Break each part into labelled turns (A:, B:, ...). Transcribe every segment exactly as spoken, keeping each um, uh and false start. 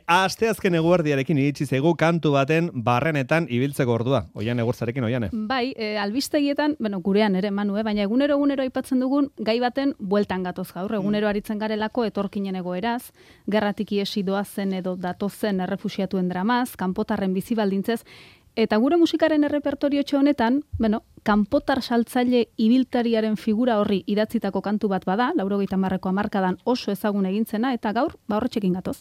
A: asteazken eguerdiarekin iritsi zaigu kantu baten barrenetan ibiltzeko ordua. Oian egurtzarekin, Oiane.
B: Bai, e, albistegietan, bueno, gurean ere, Manu, eh? Baina egunero egunero aipatzen dugun gai baten bueltan gatoz gaur. Egunero aritzen garelako etorkinen egoeraz, gerratik iesi doazen edo datozen errefuxiatuen dramaz, kanpotarren bizi baldintzez, eta gure musikaren errepertoriotxo honetan, bueno, kanpotar saltzaile ibiltariaren figura horri idatzitako kantu bat bada, laurogeita hamarreko hamarkadan oso ezagun egintzena, eta gaur, ba horretxekin gatoz.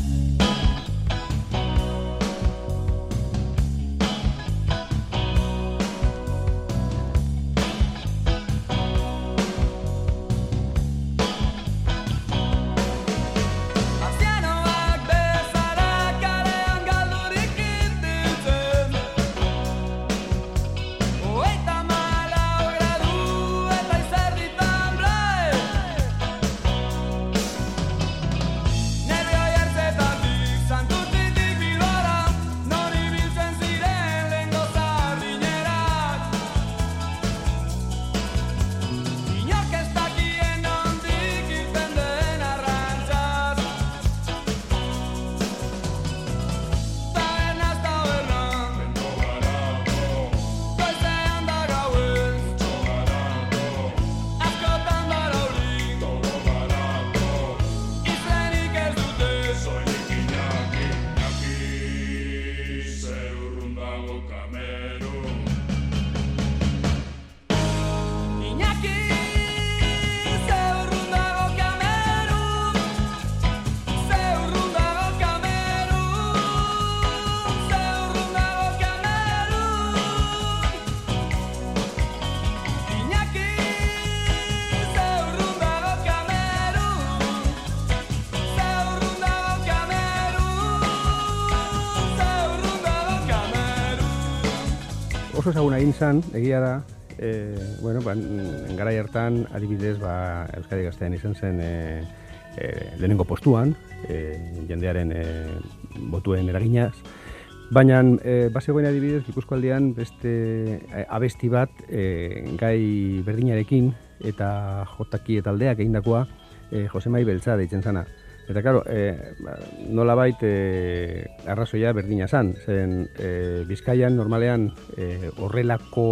C: Oso ezaguna egin zan, egia da, e, bueno, ba, garai hartan, adibidez, ba, Euskadi Gaztean izan zen e, e, lehenengo postuan, e, jendearen e, botuen eraginaz, baina e, bazegoen adibidez, Gipuzkoaldean beste e, abesti bat e, gai berdinarekin eta jotaki eta aldeak egindakoa e, Josemai Beltza deitzen zana. Eta, claro, e, nolabait e, arrazoia berdina zan, zen e, Bizkaian normalean e, horrelako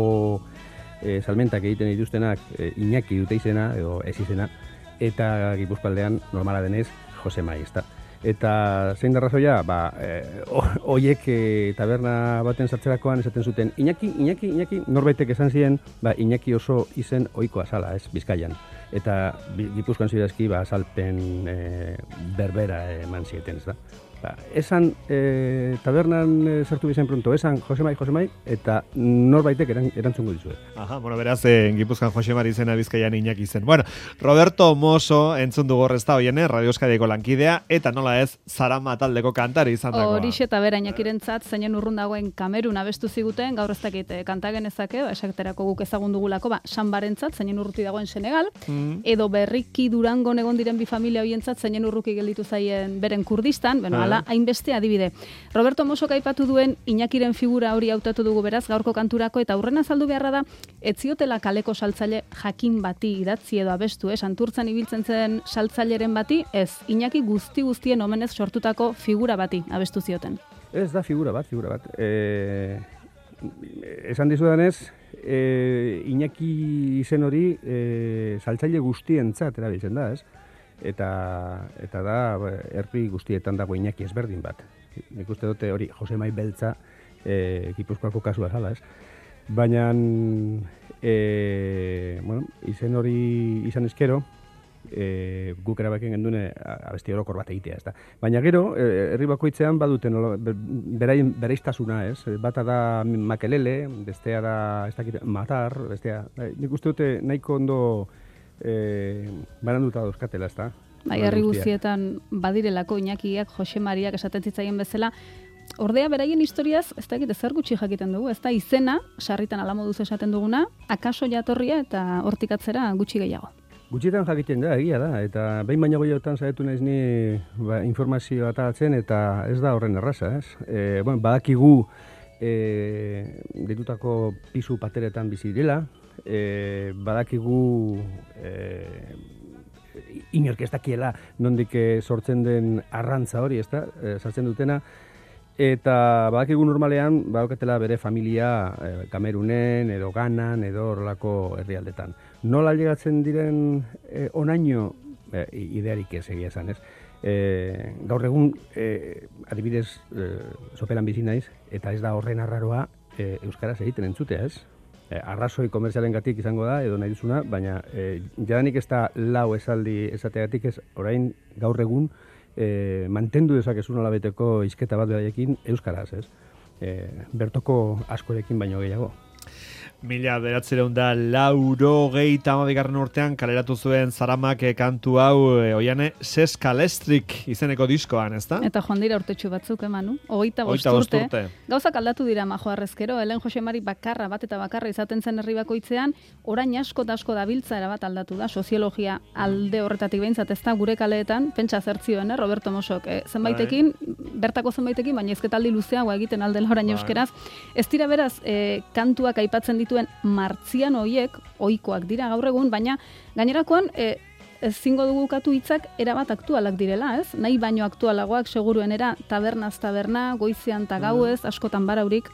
C: e, salmentak egiten dituztenak e, Iñaki dute izena, edo ez izena, eta Gipuzkoaldean normala denez Josemai, ezta. Eta zein da arrazoia, ba, e, oiek e, taberna baten sartzerakoan esaten zuten Iñaki, Iñaki, Iñaki, norbaitek esan ziren, ba, Iñaki oso izen ohikoa zala, ez, Bizkaian. Eta Gipuzkoan zirazki ba, salpen e, berbera eman zieten, ez da. Ba, esan e, tabernan e, sartu bizen pronto, esan Josemai, Josemai, eta norbaitek eran, erantzungo dizue.
A: Aha, bueno, beraz, en Gipuzkoan Josemari izena, Bizkaian Iñaki zen. Bueno, Roberto Mosso entzun dugu horrezta Oiene, Radio Euskadiko lankidea, eta nola ez, Zarama taldeko kantari izan dagoa.
B: Horixe eta bera Iñakirentzat, zeinen urrun dagoen Kamerun abestu ziguten, gaur ez dakit kanta genezake, esaterako guk ezagun dugulako, ba, Sanbarentzat, zeinen urruti dagoen Senegal, mm. edo berriki Durangon egon diren bi familia hoientzat, zeinen urruki gelditu zaien beren Kurdistan, bueno, hainbeste adibide. Roberto Mosso aipatu duen Iñakiren figura hori hautatu dugu beraz gaurko kanturako, eta aurrena azaldu beharra da etziotela kaleko saltzaile jakin bati idatzi edo abestu, eh? Santurtzan ibiltzen zen saltzaileren bati, ez, Iñaki guzti guztien omenez sortutako figura bati abestu zioten.
C: Ez da figura bat, figura bat. E, esan dizudanez, e, Iñaki izen hori e, saltzaile guztientzat erabiltzen da, ez? Eta, eta da, herri guztietan dago Iñaki ezberdin bat. Nik uste dute hori Josemai Beltza e, Gipuzkoako kasua zala, ez? Baina, e, bueno, izen hori izan ezkero, e, guk erabaken gendune abesti orokor bat egitea, ez da. Baina gero, herri bakoitzean baduten beraien bereiztasuna, ez? Bata da Makelele, bestea da, ez dakit, Matar, bestea. Nik uste dute nahiko ondo E, baranduta dauzkatela, ez da?
B: Bai, herri guztietan badirelako Iñakiak, Josemariak esaten zitzaien bezala. Ordea, beraien historiaz, ez da egite zer gutxi jakiten dugu, ez da izena, sarritan alamoduz esaten duguna, akaso jatorria eta hortik atzera gutxi gehiago.
C: Gutxietan jakiten da, egia da, eta behin baina goiotan saiatu naiz ni ba, informazioa atalatzen, eta ez da horren erraza, ez? E, bueno, badakigu e, ditutako pisu pateretan bizi dela, E, badakigu e, inork ez dakiela nondik sortzen den arrantza hori, ez da, e, sartzen dutena, eta badakigu normalean, badaukatela bere familia e, Kamerunen, edo Ganan, edo horrelako herrialdetan. Nola llegatzen diren e, onaino, e, idearik ez egia esan, ez? E, gaur egun, e, adibidez, e, sopelan bizi naiz, eta ez da horren arraroa e, euskaraz egiten entzutea, ez? E, arrazoi komerzialen gatik izango da, edo nahi duzuna, baina e, jadanik ez da lau esaldi esateagatik ez, orain gaur egun e, mantendu dezakezu nolabeteko hizketa bat beraiekin euskaraz, ez? E, bertoko askorekin baino gehiago.
A: Mila bederatzireun da lauro gehieta amabigarren urtean kaleratu zuen Zaramak kantu hau e, oiane Seskalestrik izeneko diskoan, ez da?
B: Eta joan dira urtetxu batzuk, emanu. Ogeita bost urte. urte. Gauzak aldatu dira majo arrezkero, Helen Josemari bakarra bat eta bakarra izaten zen herri bakoitzean, orain asko eta asko dabiltza erabat aldatu da, soziologia alde horretatik behintzat, ez da gure kaleetan, pentsa zertzioen, eh, Roberto Mosok, eh, zenbaitekin, bertako zenbaitekin, baina ezketaldi luzeagoa egiten aldela orain euskeraz. Ez dira beraz, eh, kantuak aipatzen ditu martzian hoiek ohikoak dira gaur egun, baina gainerakoan e, ezingo dugu katu hitzak erabat aktualak direla, ez? Nahi baino aktualagoak seguruenera tabernaz taberna, goizean ta gauez, askotan baraurik.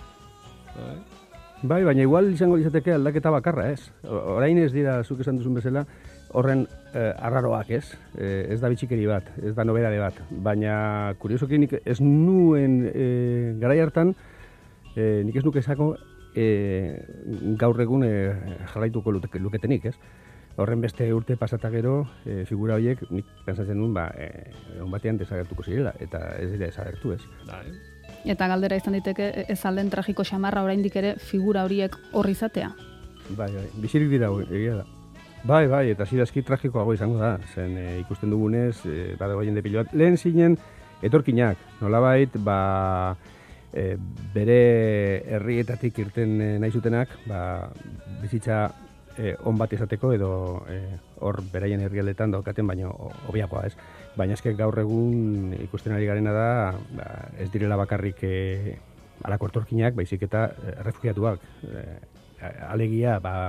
C: Bai, baina igual izango izateke aldaketa bakarra, ez? Orain ez dira, zuk esan duzun bezala, horren eh, arraroak, ez? Eh, ez da bitxikeri bat, ez da nobedade bat, baina kuriosoki nik ez nuen eh, garai hartan, eh, nik ez nuke esako E, gaur egun e, jarraituko luketenik, ez? Horren beste urte pasata gero, e, figura horiek, nik pensatzen duen, ba, e, egun batean desagertuko zirela, eta ez dira desagertu, ez?
B: Eta galdera izan diteke, ez alden tragiko xamarra oraindik ere figura horiek horri izatea?
C: Bai, bai, bizirik dira, egia da. Bai, bai, eta zidazki tragikoago izango da, zen e, ikusten dugunez, e, badago jende pilo bat, lehen zinen, etorkinak, nolabait, ba, E, bere herrietatik irten e, nahi zutenak, ba, bizitza e, on bat izateko edo e, hor beraien herrialdetan daukaten, baina hobiagoa, ez? Baina eske gaur egun ikusten ari garena da, ba, ez direla bakarrik e, alako etorkinak, baizik eta e, refugiatuak. E, alegia, ba,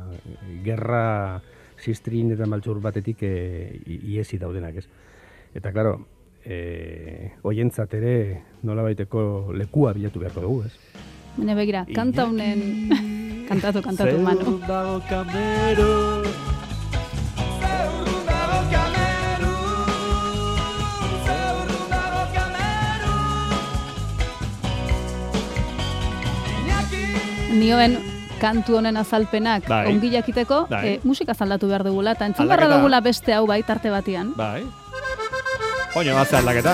C: gerra ziztrin eta maltzur batetik e, iesi daudenak, ez? Eta, klaro, E, oientzat ere nolabaiteko lekua bilatu beharko dugu, ez?
B: Baina begira, kanta honen kantatu, kantatu, Manu.
A: Zeur dago Kameru, zeur dago Kameru, zeur dago Kameru.
B: Nioen kantu honen azalpenak
A: bai.
B: ongi jakiteko,
A: bai.
B: e, musika zaldatu behar dugula, eta entzun barra dugula beste hau bai tarte batian.
A: Bai. Oño, batze aldaketa.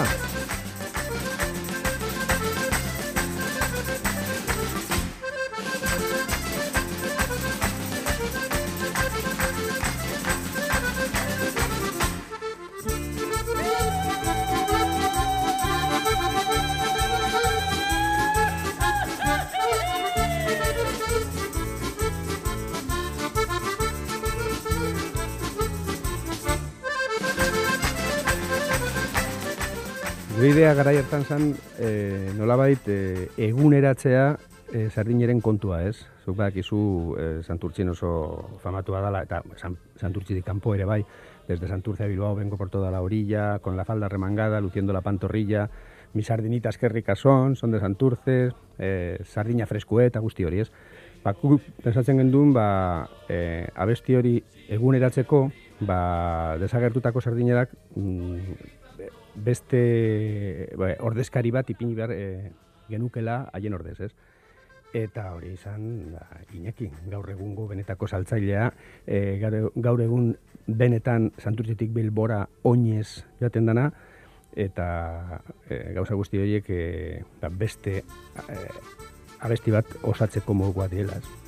C: Gure idea garai hartan zen, e, nolabait, e, eguneratzea e, sardineren kontua, ez? Zuk badakizu e, Santurtzin oso famatua dela, eta san, Santurtzitik kanpo ere bai, desde Santurce a Bilbao vengo por toda la orilla, con la falda remangada, luciendo la pantorrilla, mis sardinitas qué ricas son, son de Santurce, e, sardina freskueta, guzti hori, ez? Ba, pensatzen gendun, ba, e, abesti hori eguneratzeko, ba, desagertutako sardinerak, mm, beste ba, ordezkari bat ipini behar e, genukela haien ordez, ez? Eta hori izan, ba, Iñaki, gaur egungo benetako saltzailea, e, gaur, gaur egun benetan Santurtzitik Bilbora oinez jaten dana, eta e, gauza guzti horiek e, ba, beste e, abesti bat osatzeko modukoa diela, ez?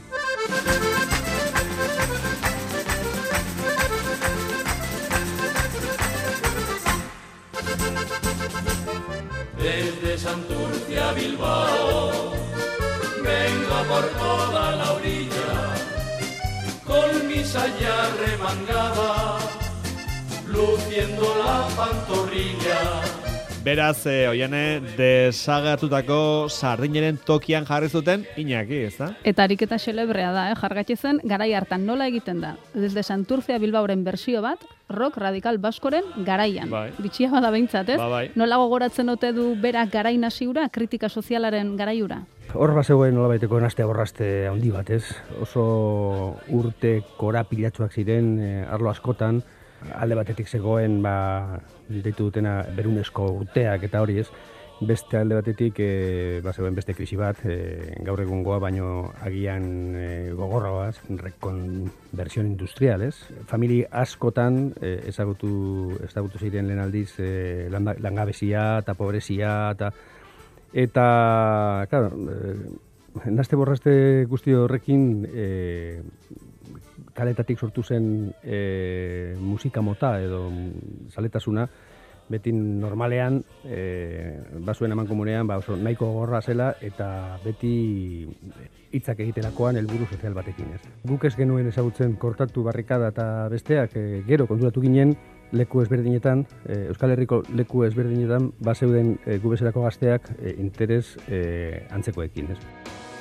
D: Desde Santurce a Bilbao vengo por toda la orilla con mi saya remangada luciendo la pantorrilla
A: Beraz, e, oiane, desagertutako sardineren tokian jarri zuten Iñaki, ez da?
B: Eta ariketa xelebrea da, eh? Jargatxe zen, garai hartan nola egiten da. Desde Santurcia Bilbaoren bersio bat, rock radikal baskoren garaian.
A: Bai.
B: Bitxia bada behintzat, ez?
A: Ba, bai.
B: Nola gogoratzen ote du berak garain hasiura, kritika sozialaren garaiura?
C: Hor bazegoen nola baiteko nastea borraste handi bat, ez? Oso urte korapilatxoak ziren, eh, arlo askotan, alde batetik zegoen, ba, ditu dutena berunesko urteak eta hori, ez? Beste alde batetik, e, ba, zegoen beste krisi bat, e, gaur egungoa, baino agian e, gogorroaz, rekonversión industrial, ez? Famili askotan e, ezagutu, ezagutu ziren lehen aldiz e, langabezia eta pobrezia eta eta, claro, e, naste borraste guzti horrekin e, kaletatik sortu zen e, musika mota edo zaletasuna, beti normalean, e, basuen eman komunean, ba, oso nahiko gorra zela eta beti hitzak egiterakoan helburu sozial batekin, ez. Guk ez genuen ezagutzen kortatu barrikada eta besteak, e, gero konturatu ginen leku ezberdinetan, e, Euskal Herriko leku ezberdinetan, bazeuden e, gu bezalako gazteak e, interes e, antzekoekin, ez.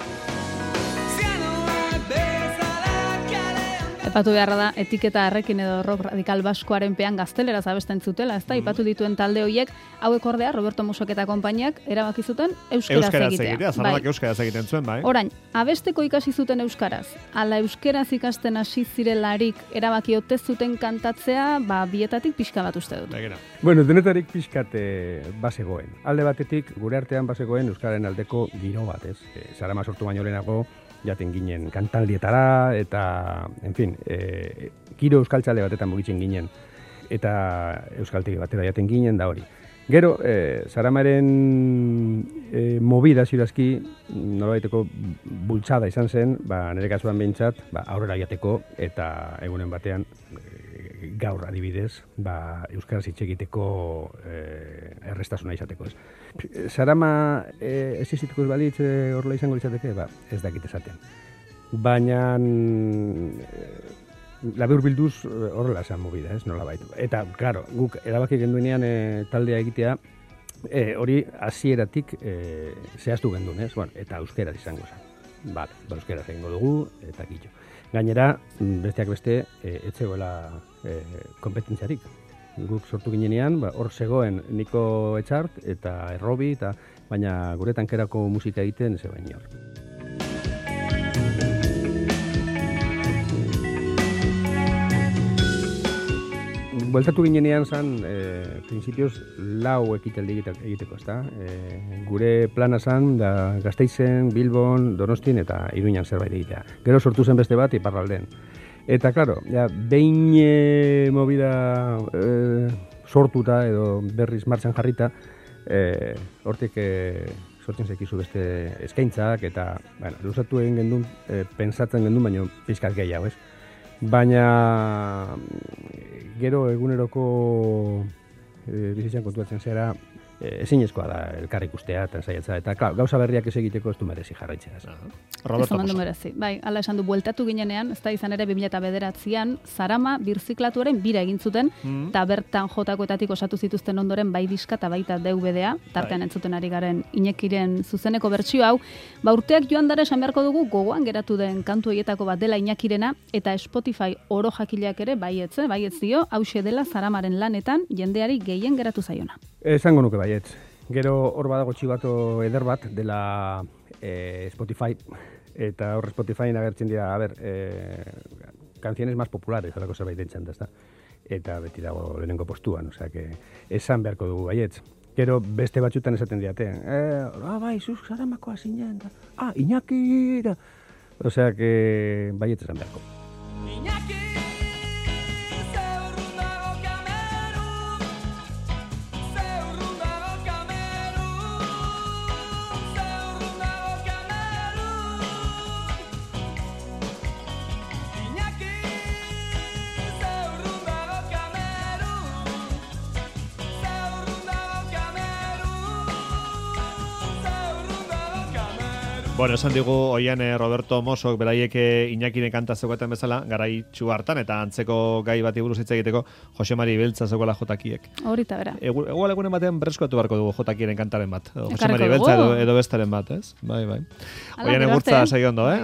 B: Epatu beharra da, etiketa errekin edo rock radikal baskoaren pean gazteleraz abesten zutela, ez da, ipatu dituen talde horiek, hauek ordea, Roberto Mosok eta konpainiak erabaki zuten euskeraz,
A: Euskaraz
B: egitea.
A: egitea, zarrak bai. Euskaraz egiten zuen, bai.
B: Orain, abesteko ikasi zuten euskaraz, ala euskeraz ikasten hasi zirelarik erabaki ote zuten kantatzea, ba, bietatik pixka bat uste dut.
A: Begera.
C: Bueno, denetarik pixkat e, bazegoen. Alde batetik, gure artean bazegoen euskaren aldeko giro bat, ez? E, Sarama sortu baino lehenago, jaten ginen kantaldietara, eta, en fin, e, giro euskaltzale batetan mugitzen ginen, eta euskaltegi batera jaten ginen da hori. Gero, e, Saramaren e, movida zirazki, nolabaiteko bultzada izan zen, ba, nire kasuan behintzat, ba, aurrera jateko, eta egunen batean, e, gaur adibidez, ba, euskaraz hitz egiteko e, errestasuna izateko, ez. Sarama e, ez izituko ez balitz e, horrela izango litzateke, ba, ez dakit esaten. Baina e, labur bilduz horrela esan movida, ez, nola baitu. Eta, claro, guk erabaki genduenean e, taldea egitea, e, hori hasieratik e, zehaztu gendun, ez, bueno, eta euskeraz izango zen. Bale, ba, euskeraz egingo dugu, eta kitxo. Gainera, besteak beste, e, etzegoela e, kompetentziarik. Guk sortu ginenean, ba, hor zegoen Niko Etxart eta Errobi, eta, baina gure tankerako musika egiten zegoen hor. Bueltatu ginenean zan, e, prinsipioz, lau ekitaldi egiteko, ezta? E, gure plana zan, da Gasteizen, Bilbon, Donostin eta Iruñan zerbait egitea. Gero sortu zen beste bat, iparralden. Eta, klaro, ja, behin e, movida e, sortuta edo berriz martxan jarrita, e, hortik e, sortzen zekizu beste eskaintzak, eta, bueno, luzatu egin gendun, e, pensatzen gendun, baina pizkat gehiago, ez? Baina gero eguneroko e, bizitzan kontuatzen zera, e, ezinezkoa da elkar ikustea eta saiatzea, eta klar, gauza berriak ez egiteko ez du merezi jarraitzea.
B: Roberto Mosso. Merezi. Bai, hala esan du, bueltatu ginenean, ez da izan ere bi mila bederatzian, Sarama birziklatuaren bira egin zuten, eta mm. bertan jotakoetatik osatu zituzten ondoren bai diska eta baita D V D-a, tartean bai. Entzuten ari garen Iñakiren zuzeneko bertsio hau, ba urteak joan dara esan beharko dugu gogoan geratu den kantu horietako bat dela Iñakirena, eta Spotify oro jakileak ere baietz, baietz dio, hauxe dela Saramaren lanetan jendeari gehien geratu zaiona.
C: Esango nuke baietz. Gero hor badago txibato eder bat dela e, Spotify, eta hor Spotify agertzen dira, a ber, e, canciones más populares, alako zerbait dentzen da, ezta? Eta beti dago lehenengo postuan, osea, que esan beharko dugu baietz. Gero beste batzutan esaten diate, eh, ah, bai, zuz, Saramakoa zinen, da, ah, Iñaki, da. Osea, que baietz esan beharko. Iñaki!
A: Bueno, esan digu, oian eh, Roberto Mosok beraiek eh, Iñakinen kanta zeukaten bezala, garaitxu hartan, eta antzeko gai bati buruz hitz egiteko, Jose Mari Beltza zegoela jotakiek.
B: Horita bera.
A: Egual egunen batean berreskuatu beharko dugu jotakiren kantaren bat. Edo Jose
B: Ekarriko
A: Mari Beltza
B: dugu.
A: edo, edo bestaren bat, ez? Bai, bai.
B: Hala,
A: Oian
B: gero
A: egurtza
B: arte.
A: segi ondo, eh?